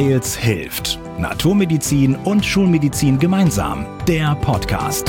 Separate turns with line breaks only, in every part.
Weil's hilft. Naturmedizin und Schulmedizin gemeinsam. Der Podcast.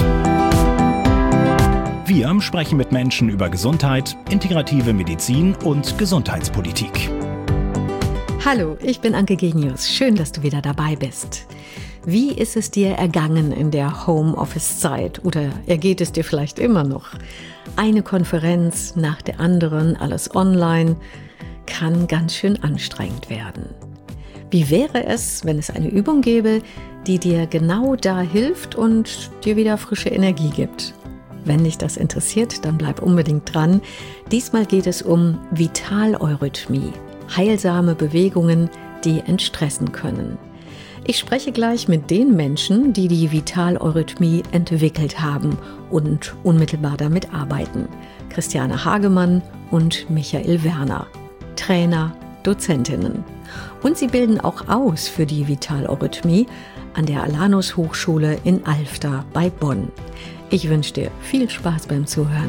Wir sprechen mit Menschen über Gesundheit, integrative Medizin und Gesundheitspolitik.
Hallo, ich bin Anke Genius. Schön, dass du wieder dabei bist. Wie ist es dir ergangen in der Homeoffice-Zeit? Oder ergeht es dir vielleicht immer noch? Eine Konferenz nach der anderen, alles online, kann ganz schön anstrengend werden. Wie wäre es, wenn es eine Übung gäbe, die dir genau da hilft und dir wieder frische Energie gibt? Wenn dich das interessiert, dann bleib unbedingt dran. Diesmal geht es um Vitaleurythmie, heilsame Bewegungen, die entstressen können. Ich spreche gleich mit den Menschen, die die Vitaleurythmie entwickelt haben und unmittelbar damit arbeiten. Christiane Hagemann und Michael Werner, Trainer, Dozentinnen. Und sie bilden auch aus für die Vitaleurythmie an der Alanus Hochschule in Alfter bei Bonn. Ich wünsche dir viel Spaß beim Zuhören.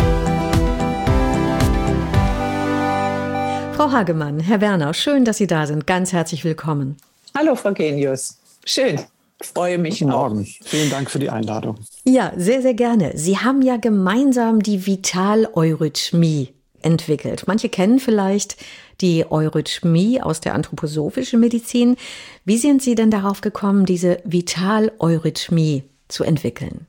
Frau Hagemann, Herr Werner, schön, dass Sie da sind. Ganz herzlich willkommen.
Hallo, Frau Genius. Schön. Ich freue mich.
Guten Morgen. Vielen Dank für die Einladung.
Ja, sehr, sehr gerne. Sie haben ja gemeinsam die Vitaleurythmie entwickelt. Manche kennen vielleicht die Eurythmie aus der anthroposophischen Medizin. Wie sind Sie denn darauf gekommen, diese Vitaleurythmie zu entwickeln?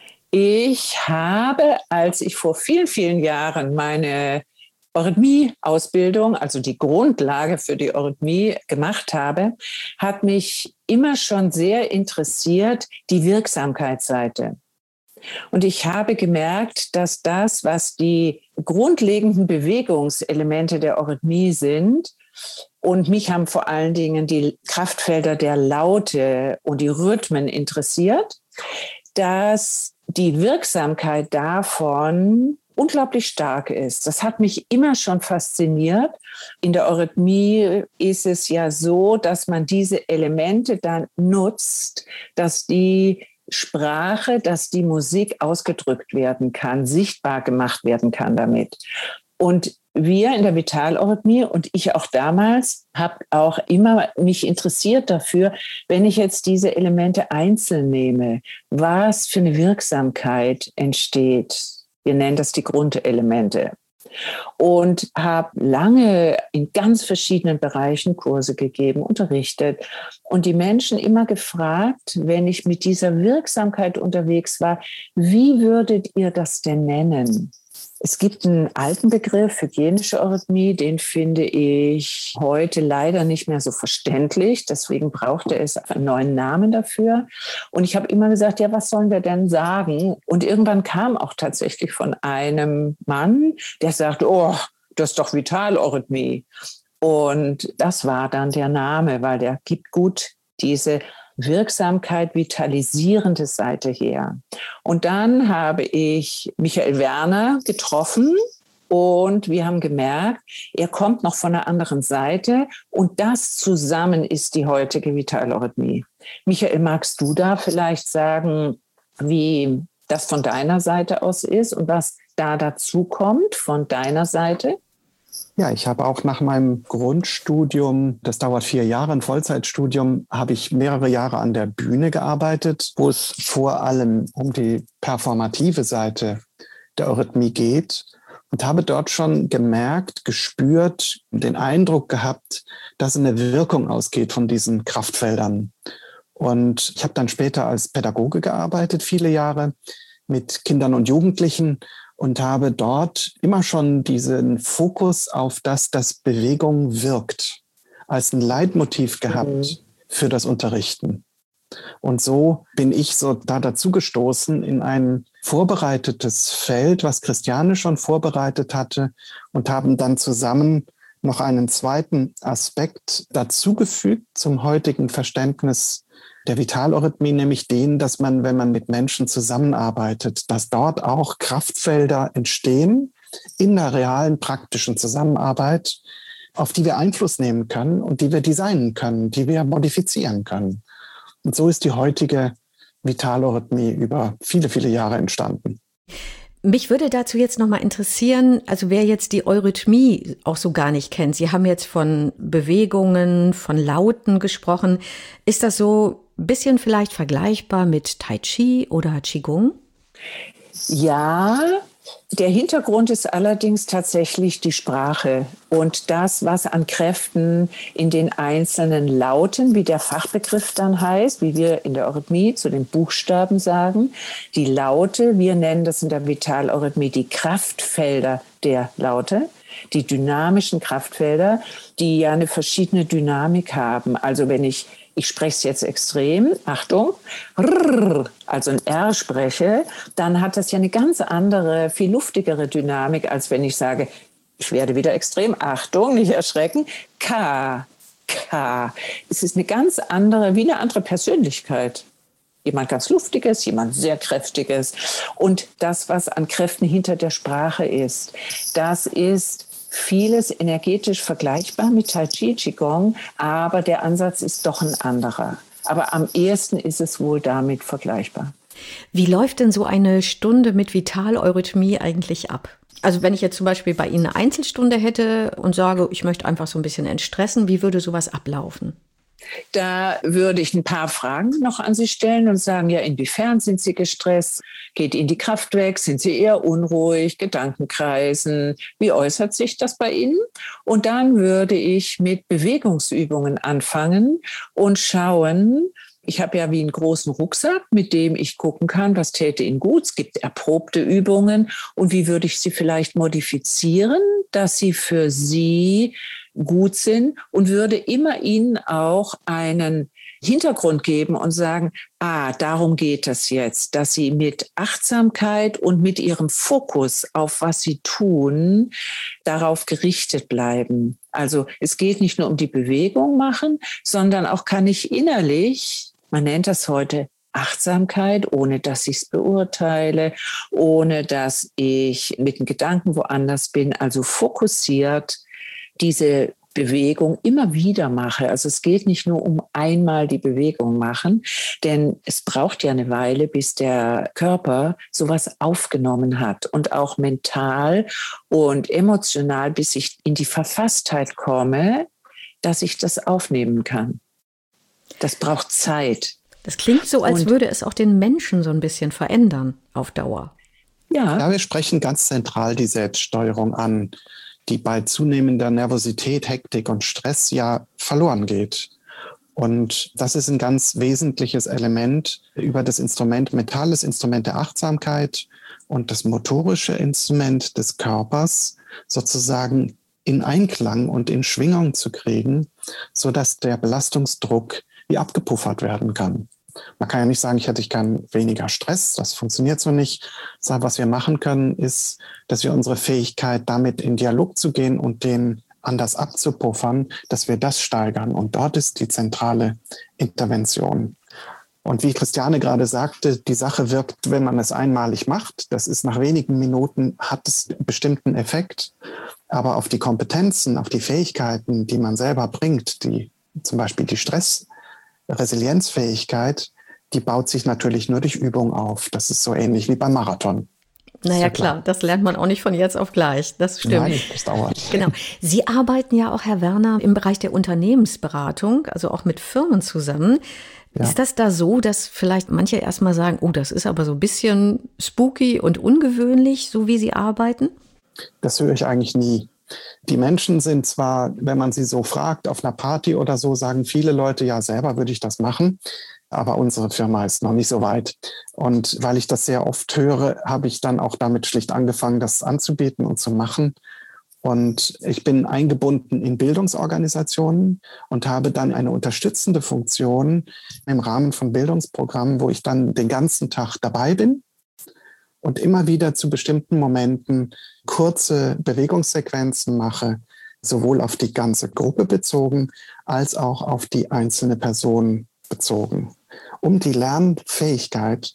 Ich habe, als ich vor vielen, vielen Jahren meine Eurythmie-Ausbildung, also die Grundlage für die Eurythmie gemacht habe, hat mich immer schon sehr interessiert die Wirksamkeitsseite. Und ich habe gemerkt, dass das, was die grundlegenden Bewegungselemente der Eurythmie sind, und mich haben vor allen Dingen die Kraftfelder der Laute und die Rhythmen interessiert, dass die Wirksamkeit davon unglaublich stark ist. Das hat mich immer schon fasziniert. In der Eurythmie ist es ja so, dass man diese Elemente dann nutzt, dass die Sprache, dass die Musik ausgedrückt werden kann, sichtbar gemacht werden kann damit. Und wir in der Vitaleurythmie und ich auch damals habe auch immer mich interessiert dafür, wenn ich jetzt diese Elemente einzeln nehme, was für eine Wirksamkeit entsteht. Wir nennen das die Grundelemente. Und habe lange in ganz verschiedenen Bereichen Kurse gegeben, unterrichtet und die Menschen immer gefragt, wenn ich mit dieser Wirksamkeit unterwegs war, wie würdet ihr das denn nennen? Es gibt einen alten Begriff, hygienische Eurythmie, den finde ich heute leider nicht mehr so verständlich. Deswegen brauchte es einen neuen Namen dafür. Und ich habe immer gesagt, ja, was sollen wir denn sagen? Und irgendwann kam auch tatsächlich von einem Mann, der sagte, oh, das ist doch Vitaleurythmie. Und das war dann der Name, weil der gibt gut diese Wirksamkeit, vitalisierende Seite her. Und dann habe ich Michael Werner getroffen und wir haben gemerkt, er kommt noch von einer anderen Seite und das zusammen ist die heutige Vitaleurythmie. Michael, magst du da vielleicht sagen, wie das von deiner Seite aus ist und was da dazu kommt von deiner Seite?
Ja, ich habe auch nach meinem Grundstudium, das dauert 4 Jahre, ein Vollzeitstudium, habe ich mehrere Jahre an der Bühne gearbeitet, wo es vor allem um die performative Seite der Eurythmie geht und habe dort schon gemerkt, gespürt, den Eindruck gehabt, dass eine Wirkung ausgeht von diesen Kraftfeldern. Und ich habe dann später als Pädagoge gearbeitet, viele Jahre mit Kindern und Jugendlichen, und habe dort immer schon diesen Fokus auf das, dass Bewegung wirkt, als ein Leitmotiv gehabt für das Unterrichten. Und so bin ich so da dazu gestoßen in ein vorbereitetes Feld, was Christiane schon vorbereitet hatte, und haben dann zusammen noch einen zweiten Aspekt dazugefügt zum heutigen Verständnis der Vitaleurythmie, nämlich den, dass man, wenn man mit Menschen zusammenarbeitet, dass dort auch Kraftfelder entstehen in der realen praktischen Zusammenarbeit, auf die wir Einfluss nehmen können und die wir designen können, die wir modifizieren können. Und so ist die heutige Vitaleurythmie über viele, viele Jahre entstanden.
Mich würde dazu jetzt nochmal interessieren, also wer jetzt die Eurythmie auch so gar nicht kennt. Sie haben jetzt von Bewegungen, von Lauten gesprochen. Ist das so ein bisschen vielleicht vergleichbar mit Tai Chi oder Qigong?
Ja, der Hintergrund ist allerdings tatsächlich die Sprache und das, was an Kräften in den einzelnen Lauten, wie der Fachbegriff dann heißt, wie wir in der Eurythmie zu den Buchstaben sagen, die Laute, wir nennen das in der Vitaleurythmie die Kraftfelder der Laute, die dynamischen Kraftfelder, die ja eine verschiedene Dynamik haben. Also wenn ich spreche es jetzt extrem, Achtung, also ein R spreche, dann hat das ja eine ganz andere, viel luftigere Dynamik, als wenn ich sage, ich werde wieder extrem, Achtung, nicht erschrecken, K. Es ist eine ganz andere, wie eine andere Persönlichkeit. Jemand ganz Luftiges, jemand sehr Kräftiges. Und das, was an Kräften hinter der Sprache ist, das ist vieles energetisch vergleichbar mit Tai Chi, Qigong, aber der Ansatz ist doch ein anderer. Aber am ehesten ist es wohl damit vergleichbar.
Wie läuft denn so eine Stunde mit Vitaleurythmie eigentlich ab? Also wenn ich jetzt zum Beispiel bei Ihnen eine Einzelstunde hätte und sage, ich möchte einfach so ein bisschen entstressen, wie würde sowas ablaufen?
Da würde ich ein paar Fragen noch an Sie stellen und sagen, ja, inwiefern sind Sie gestresst? Geht Ihnen die Kraft weg? Sind Sie eher unruhig? Gedankenkreisen? Wie äußert sich das bei Ihnen? Und dann würde ich mit Bewegungsübungen anfangen und schauen, ich habe ja wie einen großen Rucksack, mit dem ich gucken kann, was täte Ihnen gut. Es gibt erprobte Übungen und wie würde ich sie vielleicht modifizieren, dass sie für Sie gut sind und würde immer Ihnen auch einen Hintergrund geben und sagen, darum geht es jetzt, dass Sie mit Achtsamkeit und mit Ihrem Fokus auf was Sie tun, darauf gerichtet bleiben. Also es geht nicht nur um die Bewegung machen, sondern auch kann ich innerlich, man nennt das heute Achtsamkeit, ohne dass ich es beurteile, ohne dass ich mit den Gedanken woanders bin, also fokussiert diese Bewegung immer wieder mache. Also es geht nicht nur um einmal die Bewegung machen, denn es braucht ja eine Weile, bis der Körper sowas aufgenommen hat und auch mental und emotional, bis ich in die Verfasstheit komme, dass ich das aufnehmen kann. Das braucht Zeit.
Das klingt so, als würde es auch den Menschen so ein bisschen verändern auf Dauer.
Ja, wir sprechen ganz zentral die Selbststeuerung an, die bei zunehmender Nervosität, Hektik und Stress ja verloren geht. Und das ist ein ganz wesentliches Element über das Instrument, mentales Instrument der Achtsamkeit und das motorische Instrument des Körpers sozusagen in Einklang und in Schwingung zu kriegen, sodass der Belastungsdruck wie abgepuffert werden kann. Man kann ja nicht sagen, ich hätte keinen weniger Stress, das funktioniert so nicht. Sondern was wir machen können, ist, dass wir unsere Fähigkeit, damit in Dialog zu gehen und den anders abzupuffern, dass wir das steigern. Und dort ist die zentrale Intervention. Und wie Christiane gerade sagte, die Sache wirkt, wenn man es einmalig macht. Das ist nach wenigen Minuten, hat es einen bestimmten Effekt. Aber auf die Kompetenzen, auf die Fähigkeiten, die man selber bringt, die zum Beispiel die Resilienzfähigkeit, die baut sich natürlich nur durch Übung auf. Das ist so ähnlich wie beim Marathon.
Naja, klar, das lernt man auch nicht von jetzt auf gleich. Das stimmt.
Nein, das dauert.
Genau. Sie arbeiten ja auch, Herr Werner, im Bereich der Unternehmensberatung, also auch mit Firmen zusammen. Ja. Ist das da so, dass vielleicht manche erstmal sagen, oh, das ist aber so ein bisschen spooky und ungewöhnlich, so wie Sie arbeiten?
Das höre ich eigentlich nie. Die Menschen sind zwar, wenn man sie so fragt, auf einer Party oder so, sagen viele Leute, ja, selber würde ich das machen, aber unsere Firma ist noch nicht so weit. Und weil ich das sehr oft höre, habe ich dann auch damit schlicht angefangen, das anzubieten und zu machen. Und ich bin eingebunden in Bildungsorganisationen und habe dann eine unterstützende Funktion im Rahmen von Bildungsprogrammen, wo ich dann den ganzen Tag dabei bin und immer wieder zu bestimmten Momenten kurze Bewegungssequenzen mache, sowohl auf die ganze Gruppe bezogen als auch auf die einzelne Person bezogen, um die Lernfähigkeit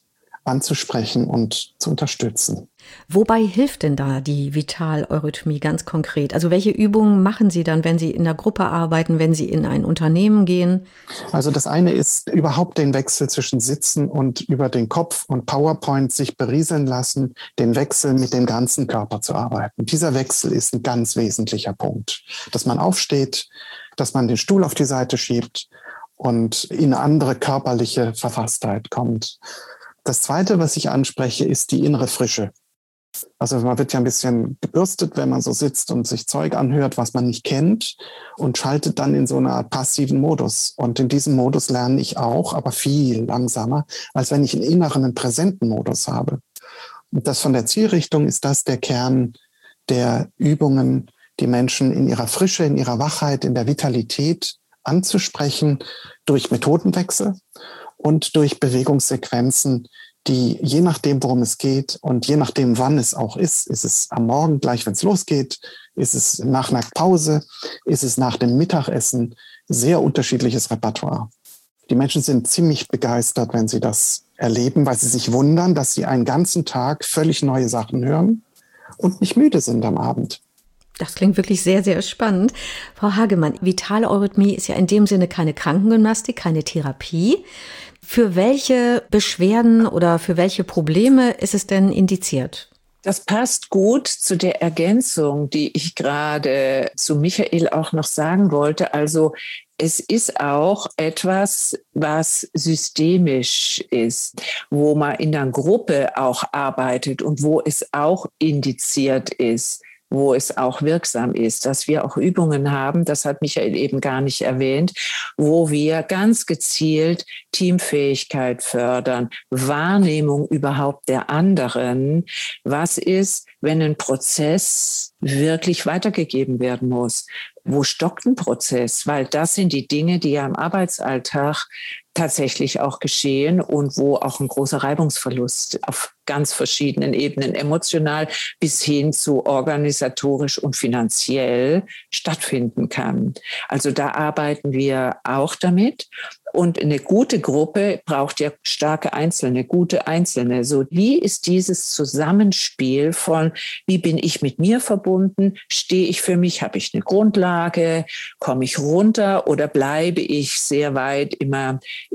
anzusprechen und zu unterstützen.
Wobei hilft denn da die Vitaleurythmie ganz konkret? Also welche Übungen machen Sie dann, wenn Sie in der Gruppe arbeiten, wenn Sie in ein Unternehmen gehen?
Also das eine ist überhaupt den Wechsel zwischen Sitzen und über den Kopf und PowerPoint sich berieseln lassen, den Wechsel mit dem ganzen Körper zu arbeiten. Dieser Wechsel ist ein ganz wesentlicher Punkt. Dass man aufsteht, dass man den Stuhl auf die Seite schiebt und in eine andere körperliche Verfasstheit kommt. Das Zweite, was ich anspreche, ist die innere Frische. Also man wird ja ein bisschen gebürstet, wenn man so sitzt und sich Zeug anhört, was man nicht kennt, und schaltet dann in so eine Art passiven Modus. Und in diesem Modus lerne ich auch, aber viel langsamer, als wenn ich einen inneren, einen präsenten Modus habe. Und das von der Zielrichtung ist das der Kern der Übungen, die Menschen in ihrer Frische, in ihrer Wachheit, in der Vitalität anzusprechen, durch Methodenwechsel und durch Bewegungssequenzen, die je nachdem, worum es geht und je nachdem, wann es auch ist es am Morgen gleich, wenn es losgeht, ist es nach einer Pause, ist es nach dem Mittagessen, sehr unterschiedliches Repertoire. Die Menschen sind ziemlich begeistert, wenn sie das erleben, weil sie sich wundern, dass sie einen ganzen Tag völlig neue Sachen hören und nicht müde sind am Abend.
Das klingt wirklich sehr, sehr spannend. Frau Hagemann, Vitaleurythmie ist ja in dem Sinne keine Krankengymnastik, keine Therapie. Für welche Beschwerden oder für welche Probleme ist es denn indiziert?
Das passt gut zu der Ergänzung, die ich gerade zu Michael auch noch sagen wollte. Also es ist auch etwas, was systemisch ist, wo man in einer Gruppe auch arbeitet und wo es auch indiziert ist, wo es auch wirksam ist, dass wir auch Übungen haben, das hat Michael eben gar nicht erwähnt, wo wir ganz gezielt Teamfähigkeit fördern, Wahrnehmung überhaupt der anderen. Was ist, wenn ein Prozess wirklich weitergegeben werden muss? Wo stockt ein Prozess? Weil das sind die Dinge, die ja im Arbeitsalltag tatsächlich auch geschehen und wo auch ein großer Reibungsverlust auf ganz verschiedenen Ebenen, emotional bis hin zu organisatorisch und finanziell stattfinden kann. Also da arbeiten wir auch damit. Und eine gute Gruppe braucht ja starke Einzelne, gute Einzelne. So, wie ist dieses Zusammenspiel von, wie bin ich mit mir verbunden? Stehe ich für mich? Habe ich eine Grundlage? Komme ich runter? Oder bleibe ich sehr weit immer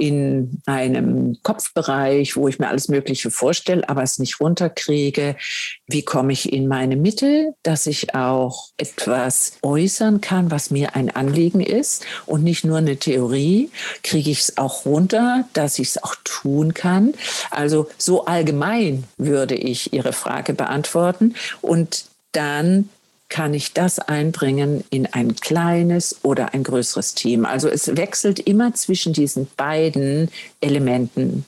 in einem Kopfbereich, wo ich mir alles Mögliche vorstelle, aber es nicht runterkriege? Wie komme ich in meine Mitte, dass ich auch etwas äußern kann, was mir ein Anliegen ist und nicht nur eine Theorie? Kriege ich es auch runter, dass ich es auch tun kann? Also so allgemein würde ich Ihre Frage beantworten und dann kann ich das einbringen in ein kleines oder ein größeres Team. Also es wechselt immer zwischen diesen beiden Elementen.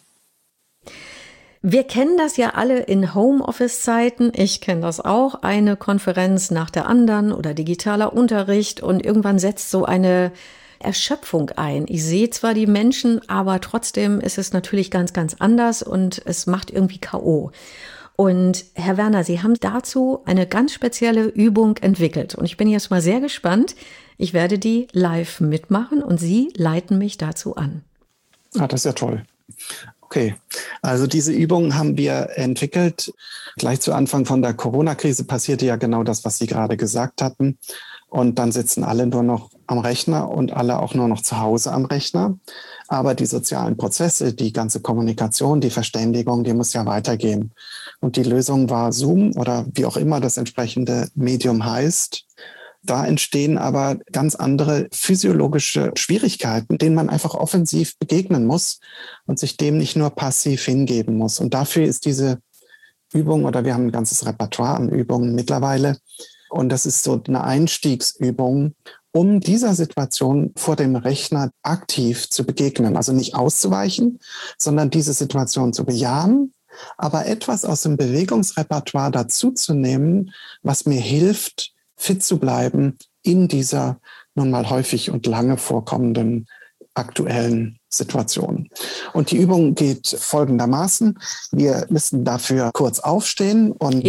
Wir kennen das ja alle in Homeoffice-Zeiten. Ich kenne das auch. Eine Konferenz nach der anderen oder digitaler Unterricht und irgendwann setzt so eine Erschöpfung ein. Ich sehe zwar die Menschen, aber trotzdem ist es natürlich ganz, ganz anders und es macht irgendwie K.O. Und Herr Werner, Sie haben dazu eine ganz spezielle Übung entwickelt. Und ich bin jetzt mal sehr gespannt. Ich werde die live mitmachen und Sie leiten mich dazu an.
Ah, das ist ja toll. Okay, also diese Übung haben wir entwickelt. Gleich zu Anfang von der Corona-Krise passierte ja genau das, was Sie gerade gesagt hatten. Und dann sitzen alle nur noch am Rechner und alle auch nur noch zu Hause am Rechner. Aber die sozialen Prozesse, die ganze Kommunikation, die Verständigung, die muss ja weitergehen. Und die Lösung war Zoom oder wie auch immer das entsprechende Medium heißt. Da entstehen aber ganz andere physiologische Schwierigkeiten, denen man einfach offensiv begegnen muss und sich dem nicht nur passiv hingeben muss. Und dafür ist diese Übung, oder wir haben ein ganzes Repertoire an Übungen mittlerweile, und das ist so eine Einstiegsübung, um dieser Situation vor dem Rechner aktiv zu begegnen. Also nicht auszuweichen, sondern diese Situation zu bejahen, aber etwas aus dem Bewegungsrepertoire dazuzunehmen, was mir hilft, fit zu bleiben in dieser nun mal häufig und lange vorkommenden aktuellen Situation. Und die Übung geht folgendermaßen. Wir müssen dafür kurz aufstehen und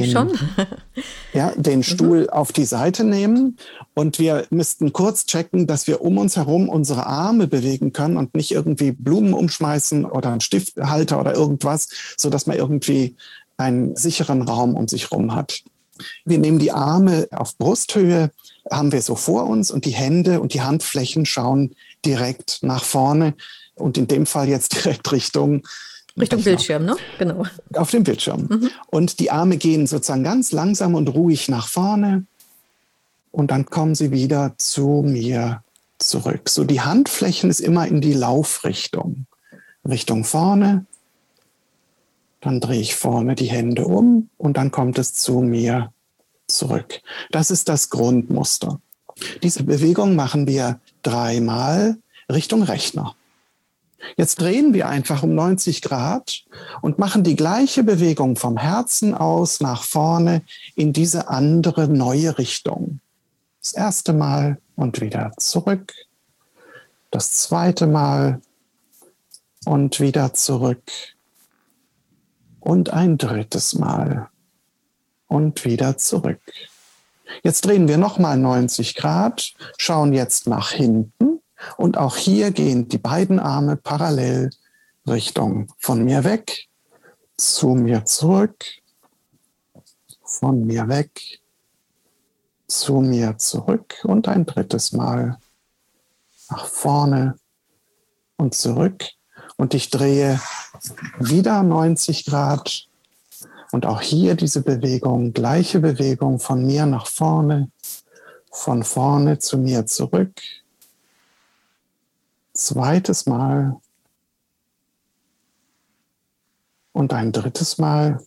den Stuhl auf die Seite nehmen. Und wir müssten kurz checken, dass wir um uns herum unsere Arme bewegen können und nicht irgendwie Blumen umschmeißen oder einen Stifthalter oder irgendwas, sodass man irgendwie einen sicheren Raum um sich herum hat. Wir nehmen die Arme auf Brusthöhe, haben wir so vor uns, und die Hände und die Handflächen schauen direkt nach vorne und in dem Fall jetzt direkt Richtung
Bildschirm, ne? Genau.
Auf dem Bildschirm. Und die Arme gehen sozusagen ganz langsam und ruhig nach vorne und dann kommen sie wieder zu mir zurück. So, die Handflächen ist immer in die Laufrichtung. Richtung vorne, dann drehe ich vorne die Hände um und dann kommt es zu mir zurück. Das ist das Grundmuster. Diese Bewegung machen wir 3-mal Richtung Rechner. Jetzt drehen wir einfach um 90 Grad und machen die gleiche Bewegung vom Herzen aus nach vorne in diese andere neue Richtung. Das erste Mal und wieder zurück. Das zweite Mal und wieder zurück. Und ein drittes Mal und wieder zurück. Jetzt drehen wir nochmal 90 Grad, schauen jetzt nach hinten und auch hier gehen die beiden Arme parallel Richtung von mir weg, zu mir zurück, von mir weg, zu mir zurück und ein drittes Mal nach vorne und zurück. Und ich drehe wieder 90 Grad und auch hier diese Bewegung, gleiche Bewegung von mir nach vorne, von vorne zu mir zurück. Zweites Mal und ein drittes Mal.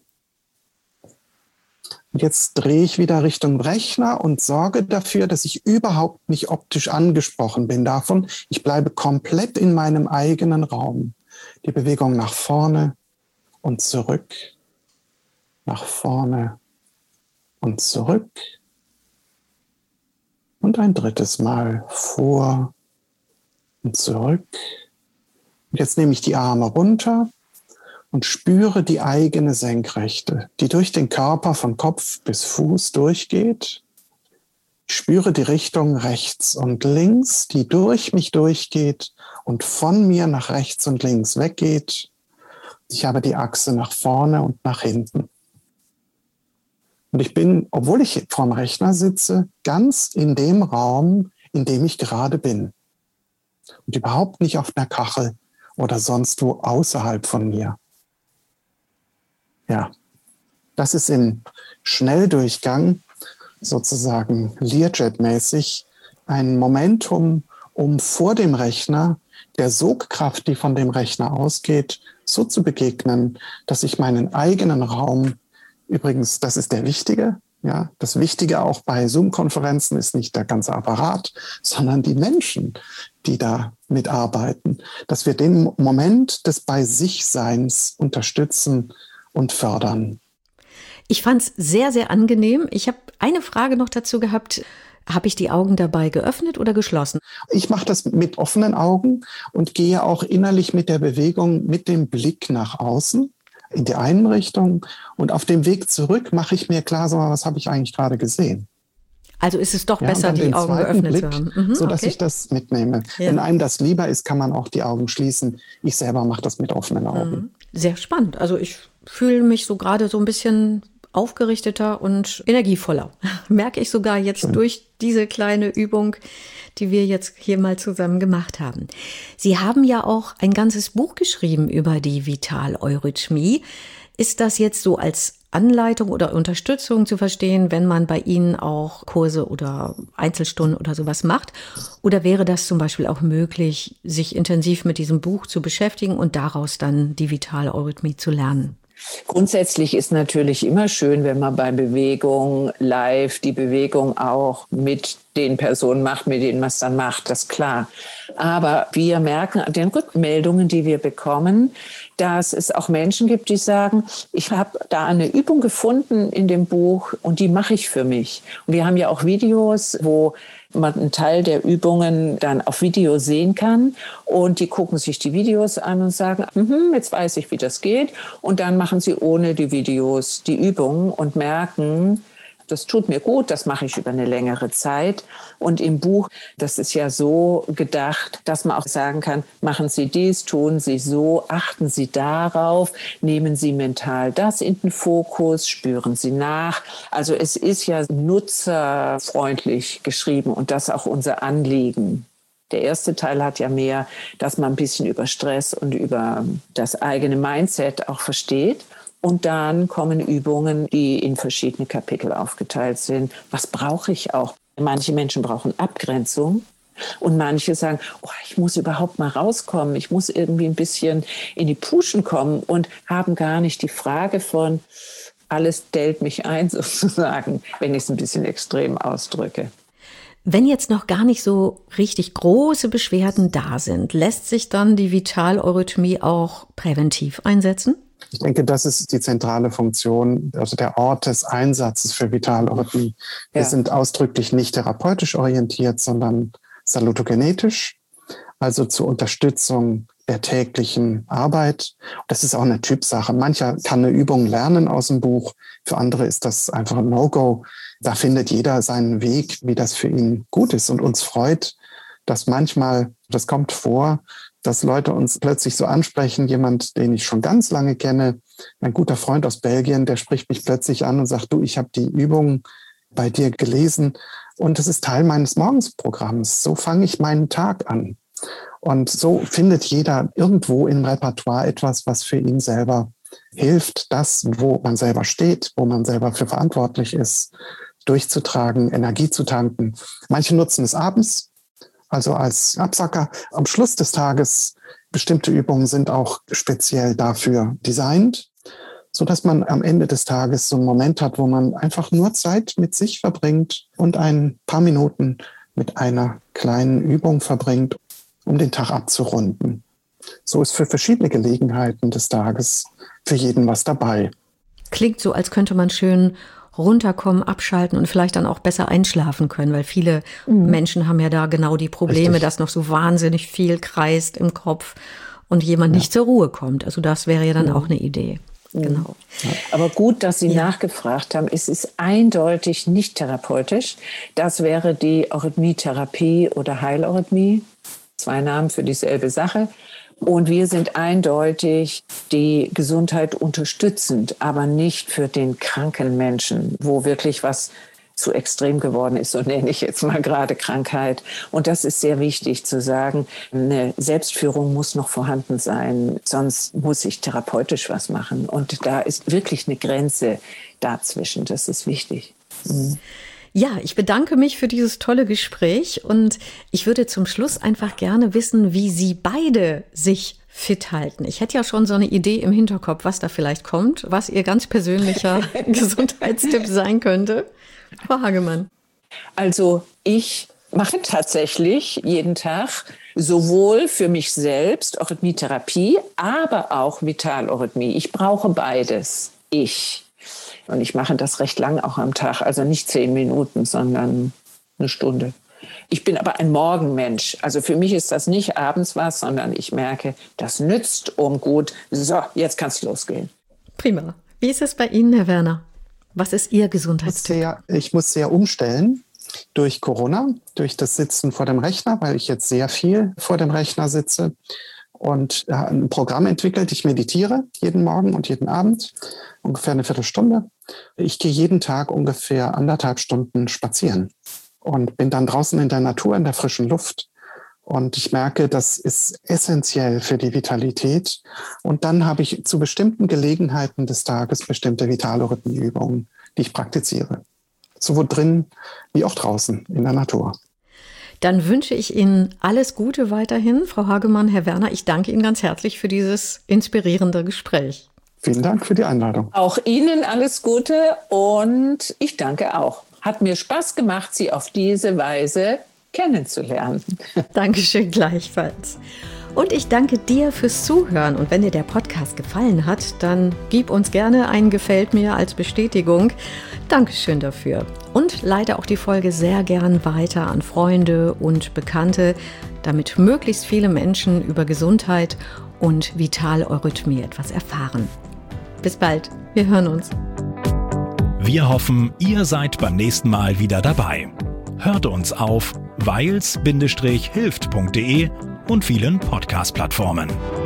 Und jetzt drehe ich wieder Richtung Rechner und sorge dafür, dass ich überhaupt nicht optisch angesprochen bin davon. Ich bleibe komplett in meinem eigenen Raum. Die Bewegung nach vorne und zurück, nach vorne und zurück. Und ein drittes Mal vor und zurück. Und jetzt nehme ich die Arme runter und spüre die eigene Senkrechte, die durch den Körper von Kopf bis Fuß durchgeht. Ich spüre die Richtung rechts und links, die durch mich durchgeht und von mir nach rechts und links weggeht. Ich habe die Achse nach vorne und nach hinten. Und ich bin, obwohl ich vorm Rechner sitze, ganz in dem Raum, in dem ich gerade bin. Und überhaupt nicht auf einer Kachel oder sonst wo außerhalb von mir. Ja, das ist im Schnelldurchgang, sozusagen Learjet-mäßig, ein Momentum, um vor dem Rechner der Sogkraft, die von dem Rechner ausgeht, so zu begegnen, dass ich meinen eigenen Raum, übrigens, das ist der Wichtige, ja, das Wichtige auch bei Zoom-Konferenzen ist nicht der ganze Apparat, sondern die Menschen, die da mitarbeiten, dass wir den Moment des Bei-sich-Seins unterstützen und fördern.
Ich fand es sehr, sehr angenehm. Ich habe eine Frage noch dazu gehabt. Habe ich die Augen dabei geöffnet oder geschlossen?
Ich mache das mit offenen Augen und gehe auch innerlich mit der Bewegung, mit dem Blick nach außen in die eine Richtung. Und auf dem Weg zurück mache ich mir klar, so, was habe ich eigentlich gerade gesehen?
Also ist es doch besser, die Augen geöffnet
Blick,
zu haben.
sodass ich das mitnehme. Ja. Wenn einem das lieber ist, kann man auch die Augen schließen. Ich selber mache das mit offenen Augen.
Sehr spannend. Also ich fühle mich so gerade so ein bisschen aufgerichteter und energievoller. Merke ich sogar jetzt durch diese kleine Übung, die wir jetzt hier mal zusammen gemacht haben. Sie haben ja auch ein ganzes Buch geschrieben über die Vitaleurythmie. Ist das jetzt so als Anleitung oder Unterstützung zu verstehen, wenn man bei Ihnen auch Kurse oder Einzelstunden oder sowas macht? Oder wäre das zum Beispiel auch möglich, sich intensiv mit diesem Buch zu beschäftigen und daraus dann die Vitaleurythmie zu lernen?
Grundsätzlich ist natürlich immer schön, wenn man bei Bewegung live die Bewegung auch mit den Personen macht, mit denen man es dann macht, das ist klar. Aber wir merken an den Rückmeldungen, die wir bekommen, dass es auch Menschen gibt, die sagen, ich habe da eine Übung gefunden in dem Buch und die mache ich für mich. Und wir haben ja auch Videos, wo man einen Teil der Übungen dann auf Video sehen kann und die gucken sich die Videos an und sagen, jetzt weiß ich, wie das geht. Und dann machen sie ohne die Videos die Übungen und merken, das tut mir gut, das mache ich über eine längere Zeit. Und im Buch, das ist ja so gedacht, dass man auch sagen kann, machen Sie dies, tun Sie so, achten Sie darauf, nehmen Sie mental das in den Fokus, spüren Sie nach. Also es ist ja nutzerfreundlich geschrieben und das ist auch unser Anliegen. Der erste Teil hat ja mehr, dass man ein bisschen über Stress und über das eigene Mindset auch versteht. Und dann kommen Übungen, die in verschiedene Kapitel aufgeteilt sind. Was brauche ich auch? Manche Menschen brauchen Abgrenzung und manche sagen, ich muss überhaupt mal rauskommen. Ich muss irgendwie ein bisschen in die Puschen kommen und haben gar nicht die Frage von, alles dellt mich ein sozusagen, wenn ich es ein bisschen extrem ausdrücke.
Wenn jetzt noch gar nicht so richtig große Beschwerden da sind, lässt sich dann die Vitaleurythmie auch präventiv einsetzen?
Ich denke, das ist die zentrale Funktion, also der Ort des Einsatzes für Vitaleurythmie. Wir sind ausdrücklich nicht therapeutisch orientiert, sondern salutogenetisch, also zur Unterstützung der täglichen Arbeit. Das ist auch eine Typsache. Mancher kann eine Übung lernen aus dem Buch, für andere ist das einfach ein No-Go. Da findet jeder seinen Weg, wie das für ihn gut ist. Und uns freut, dass manchmal, das kommt vor, dass Leute uns plötzlich so ansprechen, jemand, den ich schon ganz lange kenne, ein guter Freund aus Belgien, der spricht mich plötzlich an und sagt, du, ich habe die Übung bei dir gelesen und das ist Teil meines Morgensprogramms. So fange ich meinen Tag an. Und so findet jeder irgendwo im Repertoire etwas, was für ihn selber hilft, das, wo man selber steht, wo man selber für verantwortlich ist, durchzutragen, Energie zu tanken. Manche nutzen es abends, also als Absacker. Am Schluss des Tages, bestimmte Übungen sind auch speziell dafür designt, sodass man am Ende des Tages so einen Moment hat, wo man einfach nur Zeit mit sich verbringt und ein paar Minuten mit einer kleinen Übung verbringt, um den Tag abzurunden. So ist für verschiedene Gelegenheiten des Tages für jeden was dabei.
Klingt so, als könnte man schön runterkommen, abschalten und vielleicht dann auch besser einschlafen können, weil viele Menschen haben ja da genau die Probleme, Richtig. Dass noch so wahnsinnig viel kreist im Kopf und jemand nicht zur Ruhe kommt. Also das wäre ja dann auch eine Idee. Genau.
Aber gut, dass Sie nachgefragt haben. Es ist eindeutig nicht therapeutisch. Das wäre die Eurythmietherapie oder Heileurythmie. 2 Namen für dieselbe Sache. Und wir sind eindeutig die Gesundheit unterstützend, aber nicht für den kranken Menschen, wo wirklich was zu extrem geworden ist, so nenne ich jetzt mal gerade Krankheit. Und das ist sehr wichtig zu sagen, eine Selbstführung muss noch vorhanden sein, sonst muss ich therapeutisch was machen. Und da ist wirklich eine Grenze dazwischen, das ist wichtig.
Ja, ich bedanke mich für dieses tolle Gespräch und ich würde zum Schluss einfach gerne wissen, wie Sie beide sich fit halten. Ich hätte ja schon so eine Idee im Hinterkopf, was da vielleicht kommt, was Ihr ganz persönlicher Gesundheitstipp sein könnte. Frau Hagemann.
Also ich mache tatsächlich jeden Tag sowohl für mich selbst Eurythmietherapie, aber auch Vitaleurythmie. Ich brauche beides. Und ich mache das recht lang auch am Tag, also nicht 10 Minuten, sondern eine Stunde. Ich bin aber ein Morgenmensch. Also für mich ist das nicht abends was, sondern ich merke, das nützt gut. So, jetzt kann es losgehen.
Prima. Wie ist es bei Ihnen, Herr Werner? Was ist Ihr Gesundheitstipp?
Ich muss sehr umstellen durch Corona, durch das Sitzen vor dem Rechner, weil ich jetzt sehr viel vor dem Rechner sitze. Und ein Programm entwickelt. Ich meditiere jeden Morgen und jeden Abend, ungefähr eine Viertelstunde. Ich gehe jeden Tag ungefähr 1,5 Stunden spazieren und bin dann draußen in der Natur, in der frischen Luft. Und ich merke, das ist essentiell für die Vitalität. Und dann habe ich zu bestimmten Gelegenheiten des Tages bestimmte Vitaleurythmie-Übungen, die ich praktiziere. Sowohl drin wie auch draußen in der Natur.
Dann wünsche ich Ihnen alles Gute weiterhin, Frau Hagemann, Herr Werner. Ich danke Ihnen ganz herzlich für dieses inspirierende Gespräch.
Vielen Dank für die Einladung.
Auch Ihnen alles Gute und ich danke auch. Hat mir Spaß gemacht, Sie auf diese Weise kennenzulernen.
Dankeschön gleichfalls. Und ich danke dir fürs Zuhören. Und wenn dir der Podcast gefallen hat, dann gib uns gerne ein Gefällt mir als Bestätigung. Dankeschön dafür. Und leite auch die Folge sehr gern weiter an Freunde und Bekannte, damit möglichst viele Menschen über Gesundheit und Vitaleurythmie etwas erfahren. Bis bald. Wir hören uns.
Wir hoffen, ihr seid beim nächsten Mal wieder dabei. Hört uns auf weils-hilft.de und vielen Podcast-Plattformen.